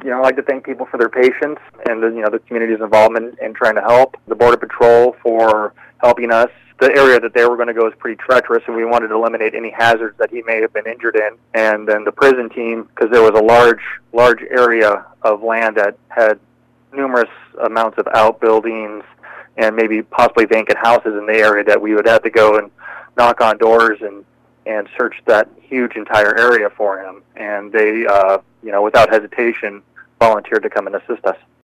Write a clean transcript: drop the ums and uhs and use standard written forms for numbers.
I'd like to thank people for their patience and the community's involvement in trying to help. The Border Patrol for helping us. The area that they were going to go is pretty treacherous, and we wanted to eliminate any hazards that he may have been injured in. And then the prison team, because there was a large area of land that had numerous amounts of outbuildings and maybe possibly vacant houses in the area, that we would have to go and knock on doors and search that huge entire area for him. And they, without hesitation, volunteered to come and assist us.